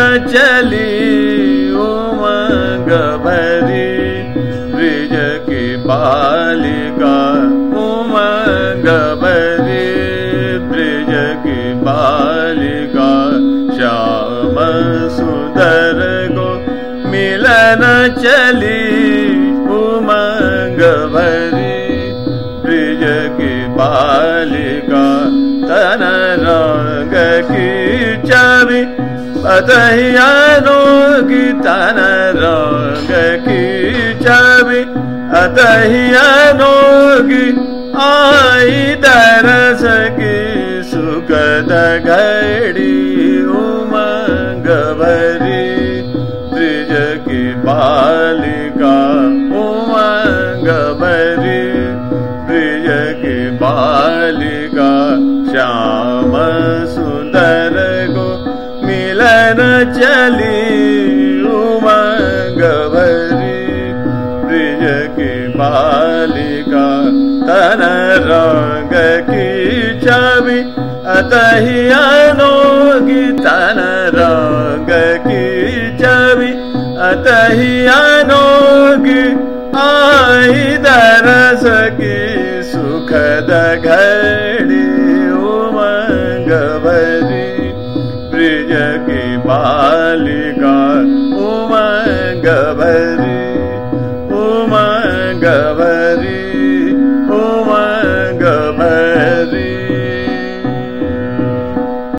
चली उमंग भरी ब्रिज की बालिका उमंग भरी ब्रिज की बालिका श्याम सुंदर को मिलन चली उमंग भरी ब्रिज की बालिका तन रंग की छवि अतहियानोगी तन रंग की छवि अतहियानोगी आई दरस की सुखद घड़ी उमंग भरी ब्रिज की बालिका उमंग भरी ब्रिज की बालिका श्याम सुंदर को मिलन चली उमंग भरी ब्रिज की बालिका तन रंग की छवि अतहियानोगी तन रंग की छवि अतहियानोगी आई दरस की सुखद घड़ी उमंग भरी ब्रिज की बालिका उमंग भरी उमंग भरी।